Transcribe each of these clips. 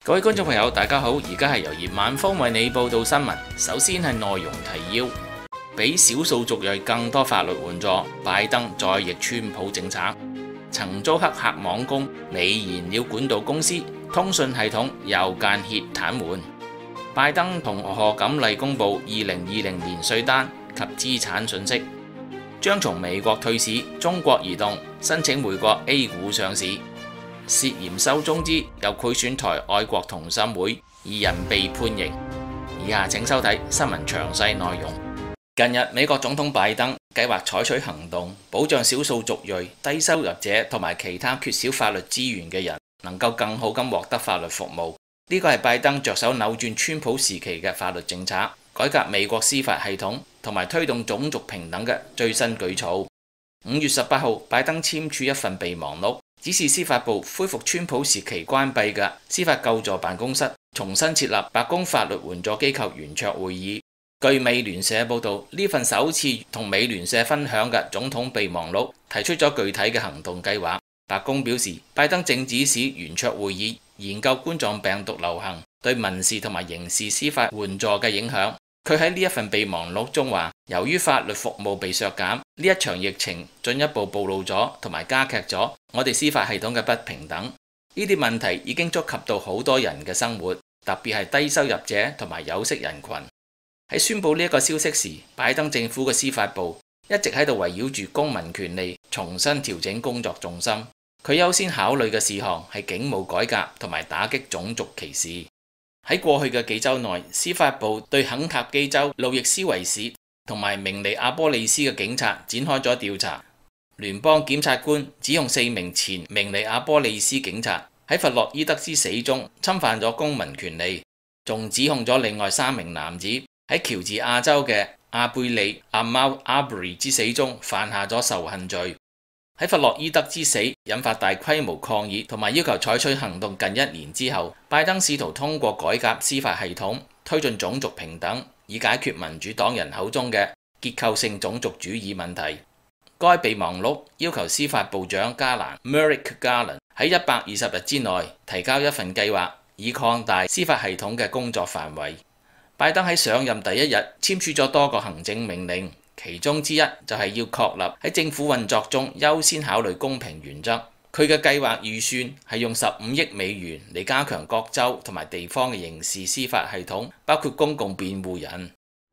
各位觀眾朋友，大家好！而家係由葉晚風為你報道新聞。首先係內容提要：俾少數族裔更多法律援助，拜登再逆川普政策；曾遭黑客網攻美燃料管道公司通訊系統又間歇癱瘓；拜登同賀錦麗公布2020年稅單及資產訊息；將從美國退市，中國移動申請回國 A 股上市。涉嫌收中資又賄選台愛國同心會，2人被判刑。以下請收睇新聞詳細內容。近日，美國總統拜登計劃採取行動，保障少數族裔、低收入者同埋其他缺少法律資源嘅人能夠更好咁獲得法律服務。呢個係拜登着手扭轉川普時期嘅法律政策，改革美國司法系統同埋推動種族平等嘅最新舉措。5月18號，拜登簽署一份備忘錄，指示司法部恢復川普時期關閉嘅司法救助辦公室，重新設立白宮法律援助機構圓桌會議。據美聯社報導，呢份首次同美聯社分享嘅總統備忘錄提出咗具體嘅行動計劃。白宮表示，拜登正指使圓桌會議研究冠狀病毒流行對民事同埋刑事司法援助嘅影響。佢喺呢一份備忘錄中話，由於法律服務被削減，呢一場疫情進一步暴露咗同埋加劇咗我哋司法系統嘅不平等。呢啲問題已經觸及到好多人嘅生活，特別係低收入者同埋有色人群。喺宣布呢一個消息時，拜登政府嘅司法部一直喺度圍繞住公民權利重新調整工作重心。佢優先考慮嘅事項係警務改革同埋打擊種族歧視。喺過去嘅幾週內，司法部對肯塔基州路易斯維市同埋明尼阿波利斯嘅警察展開咗調查。聯邦檢察官指控4名前明尼阿波利斯警察喺弗洛伊德之死中侵犯咗公民權利，仲指控咗另外3名男子喺喬治亞州嘅阿貝里阿貓阿布里之死中犯下咗仇恨罪。喺弗洛伊德之死引發大規模抗議同埋要求採取行動近1年之後，拜登試圖通過改革司法系統，推進種族平等，以解決民主黨人口中嘅結構性種族主義問題。該備忘錄要求司法部長加蘭 Merrick Garland 喺120日之內提交一份計劃，以擴大司法系統嘅工作範圍。拜登喺上任第1日簽署咗多個行政命令。其中之一就係要確立喺政府運作中優先考慮公平原則。佢嘅計劃預算係用15億美元嚟加強各州同埋地方嘅刑事司法系統，包括公共辯護人。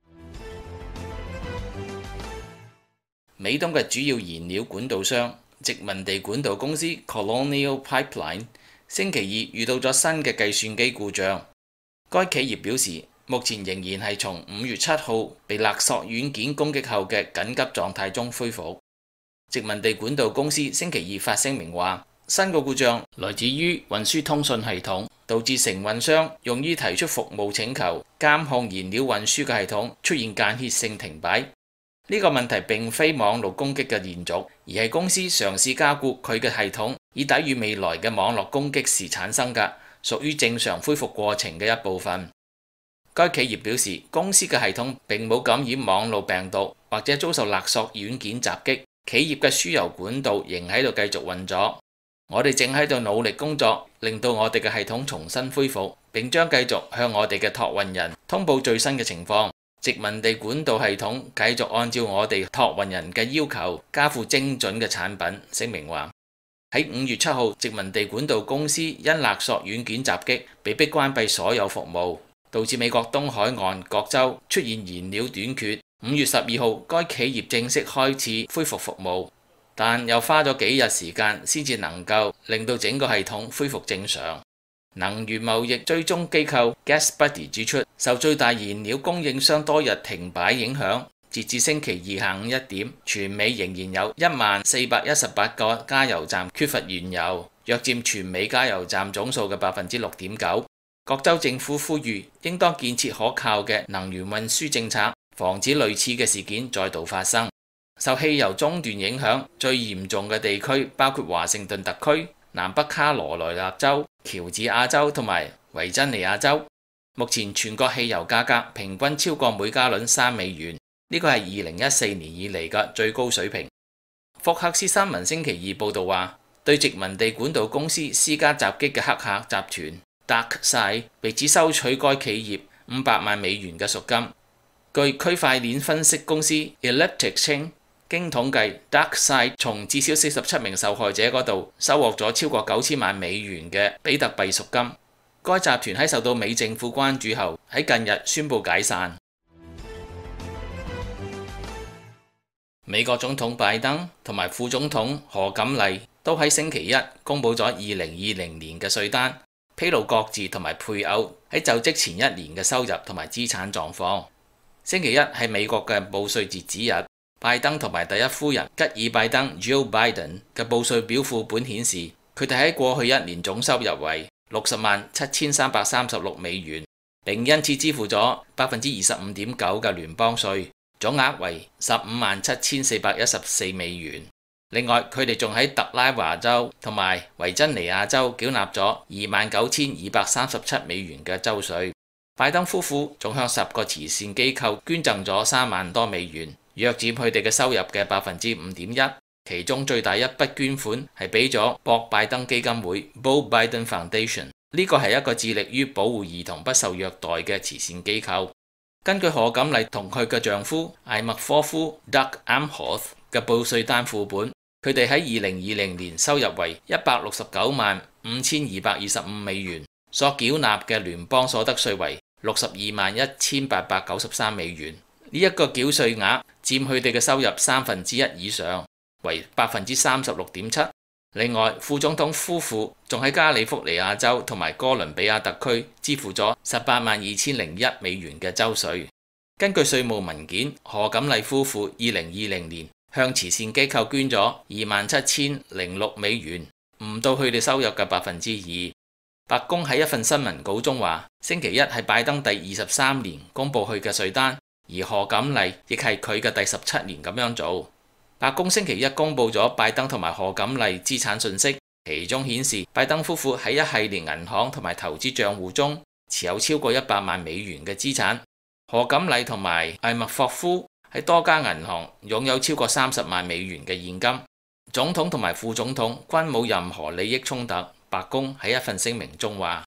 美東嘅主要燃料管道商殖民地管道公司 Colonial Pipeline 星期二遇到咗新嘅計算機故障。該企業表示，目前仍然係從5月7號被勒索軟件攻擊後嘅緊急狀態中恢復。殖民地管道公司星期二發聲明話，新個故障來自於運輸通訊系統，導致承運商用於提出服務請求監控燃料運輸嘅系統出現間歇性停擺。呢個問題並非網絡攻擊嘅延續，而係公司嘗試加固佢嘅系統以抵禦未來嘅網絡攻擊時產生嘅，屬於正常恢復過程嘅一部分。該企業表示，公司嘅系統並冇感染網絡病毒或者遭受勒索軟件襲擊，企業嘅輸油管道仍喺度繼續運作。我哋正喺度努力工作，令到我哋嘅系統重新恢復，並將繼續向我哋嘅託運人通報最新嘅情況。殖民地管道系統繼續按照我哋託運人嘅要求交付精準嘅產品。聲明話，喺5月7號，殖民地管道公司因勒索軟件襲擊被迫關閉所有服務，導致美國東海岸各州出現燃料短缺。5月12號，該企業正式開始恢復服務，但又花咗幾日時間先至能夠令到整個系統恢復正常。能源貿易追蹤機構 GasBuddy 指出，受最大燃料供應商多日停擺影響，截至星期二下午1點，全美仍然有1418個加油站缺乏原油，約佔全美加油站總數嘅6.9%。各州政府呼籲應當建設可靠嘅能源運輸政策，防止類似嘅事件再度發生。受汽油中斷影響最嚴重嘅地區包括華盛頓特區、南北卡羅來納州、喬治亞州同埋維珍尼亞州。目前全國汽油價格平均超過每加侖3美元，呢個係2014年以嚟嘅最高水平。福克斯新聞星期二報導話，對殖民地管道公司施加襲擊嘅黑客集團 DarkSide 被指收取該企業500萬美元嘅贖金。據區塊鏈分析公司 Elliptic稱，經統計 DarkSide 從至少47名受害者嗰度收穫咗超過9000萬美元嘅比特幣贖金。該集團喺受到美政府關注後，喺近日宣布解散。美國總統拜登同埋副總統賀錦麗都喺星期一公佈咗2020年嘅稅單，披露各自同埋配偶喺就職前一年嘅收入同埋資產狀況。星期一係美國嘅報稅截止日，拜登同埋第一夫人吉爾拜登 Jill Biden 嘅報稅表副本顯示，佢哋喺過去一年總收入為607336美元，並因此支付咗25.9%嘅聯邦稅，總額為157414美元。另外，佢哋仲喺特拉華州同埋維珍尼亞州繳納咗29237美元嘅州稅。拜登夫婦仲向10個慈善機構捐贈咗3萬多美元，約佔佢哋嘅收入嘅5.1%。其中最大一筆捐款係俾咗博拜登基金會 Bo Biden Foundation， 呢個係一個致力於保護兒童不受虐待嘅慈善機構。根據賀錦麗同佢嘅丈夫艾默科夫 Doug Amhoff 嘅報稅單副本，佢哋喺2020年收入為1695225美元，所繳納嘅聯邦所得稅為621893美元。呢一個繳稅額佔佢哋嘅收入1/3以上，為36.7%。另外，副總統夫婦仲喺加利福尼亞州同埋哥倫比亞特區支付咗182001美元嘅州稅。根據稅務文件，賀錦麗夫婦2020年向慈善機構捐咗27006美元，唔到佢哋收入嘅2%。白宮喺一份新聞稿中話，星期一係拜登第23年公佈佢嘅稅單，而賀錦麗亦係佢嘅第17年咁樣做。白宮星期一公佈咗拜登同埋賀錦麗資產信息，其中顯示拜登夫婦喺一系列銀行同埋投資帳戶中持有超過100萬美元嘅資產。賀錦麗同埋艾默霍夫喺多家銀行擁有超過30萬美元嘅現金。總統同埋副總統均冇任何利益衝突。白宮喺一份聲明中話，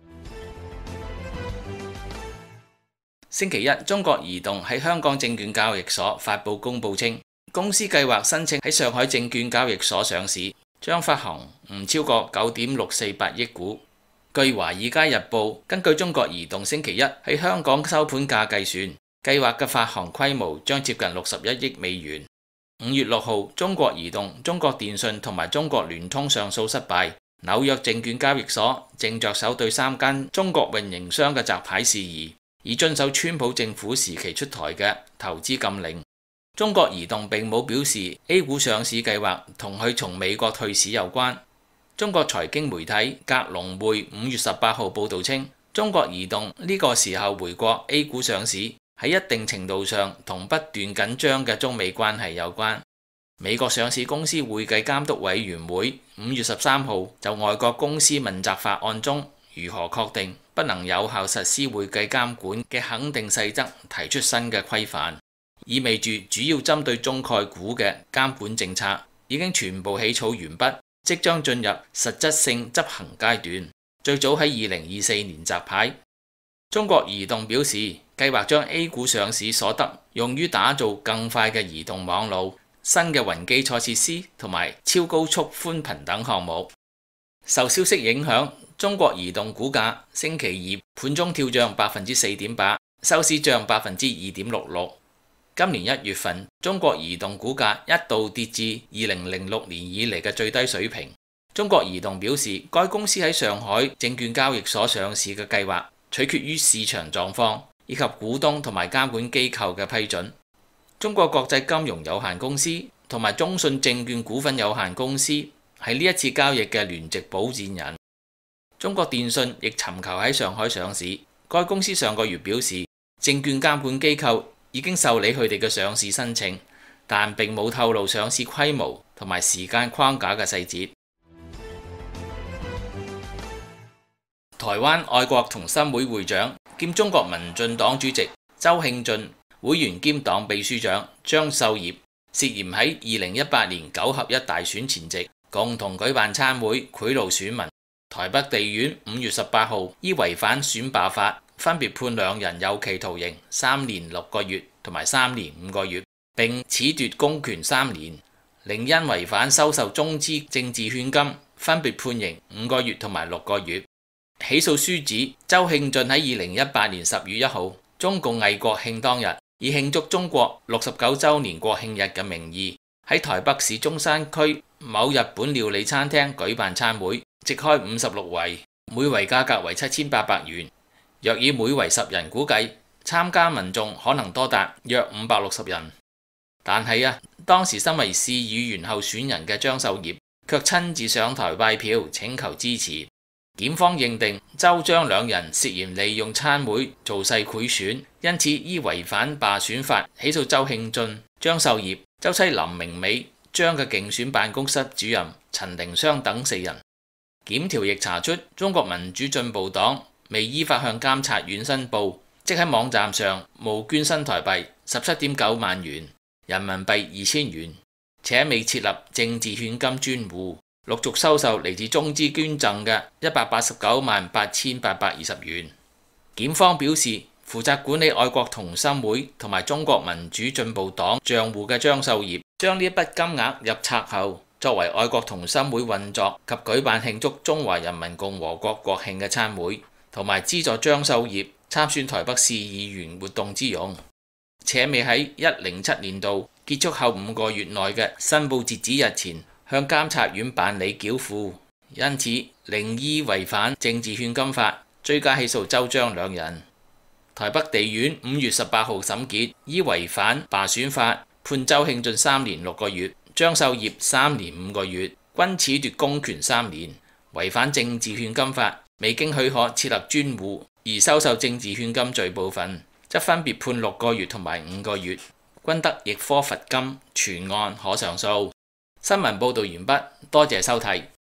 星期一中國移動喺香港證券交易所發布公佈稱，公司計劃申請喺上海證券交易所上市，將發行唔超過9.648億股。據《華爾街日報》根據中國移動星期一喺香港收盤價計算，計劃嘅發行規模將接近61億美元。5月6號，中國移動、中國電信同埋中國聯通上訴失敗，紐約證券交易所正着手對3間中國運營商嘅摘牌事宜，以遵守川普政府時期出台嘅投資禁令。中國移動並冇表示 A 股上市計劃同佢從美國退市有關。中國財經媒體格隆匯5月18號報導稱，中國移動呢個時候回國 A 股上市，喺一定程度上同不斷緊張嘅中美關係有關。美國上市公司會計監督委員會5月13號就外國公司問責法案中如何確定不能有效實施會計監管嘅肯定細則提出新嘅規範，意味住主要針對中概股嘅監管政策已經全部起草完畢，即將進入實質性執行階段，最早喺2024年摘牌。中國移動表示，計劃將 A 股上市所得用於打造更快嘅移動網路、新嘅雲基礎設施同埋超高速寬頻等項目。受消息影響，中國移動股價星期二盤中跳漲4.8%，收市漲2.66%。今年1月份，中國移動股價一度跌至2006年以嚟嘅最低水平。中國移動表示，該公司喺上海證券交易所上市嘅計劃取決於市場狀況以及股東同埋監管機構嘅批准。中國國際金融有限公司同埋中信證券股份有限公司係呢一次交易嘅聯席保薦人。中國電信亦尋求喺上海上市。該公司上個月表示，證券監管機構已經受理佢哋嘅上市申請，但並冇透露上市規模同埋時間框架嘅細節。台灣愛國同心會會長兼中國民進黨主席周慶俊、會員兼黨秘書長張秀業涉嫌喺2018年9合1大選前夕共同舉辦餐會賄賂選民， 台北地院5月18號依違反選罷法，分別判兩人有期徒刑3年6個月同埋3年5個月，並褫奪公權3年。另因違反收受中資政治獻金，分別判刑5個月同埋6個月。起訴書指，周慶俊喺2018年10月1號，中共偽國慶當日，以慶祝中國69週年國慶日嘅名義，喺台北市中山區某日本料理餐廳舉辦餐會，席開56圍，每圍價格為7800元。若以每圍10人估計，參加民眾可能多達約560人。但係當時身為市議員候選人嘅張秀業卻親自上台拜票請求支持。檢方認定周張兩人涉嫌利用餐會造勢賄選，因此依違反罷選法起訴周慶俊、張秀業、周妻林明美、張嘅競選辦公室主任陳凌湘等4人。檢調亦查出中國民主進步黨未依法向監察院申報，即喺網站上募捐新台幣17.9萬元、人民幣2000元，且未設立政治獻金專戶，陸續收受嚟自中資捐贈嘅1898820元。檢方表示，負責管理愛國同心會同埋中國民主進步黨賬戶嘅張秀業，將呢一筆金額入冊後，作為愛國同心會運作及舉辦慶祝中華人民共和國國慶嘅餐會，同埋資助張秀業參選台北市議員活動之用，且未喺107年度結束後5個月內嘅申報截止日前向監察院辦理繳付，因此另依違反政治獻金法追加起訴周張兩人。台北地院5月18號審結，依違反罷選法判周慶俊3年6個月、張秀業3年5個月，均褫奪公權3年，違反政治獻金法，未經許可設立專戶而收受政治獻金罪部分，則分別判6個月同埋5個月，均得易科罰金，全案可上訴。新聞報導完畢，多謝收睇。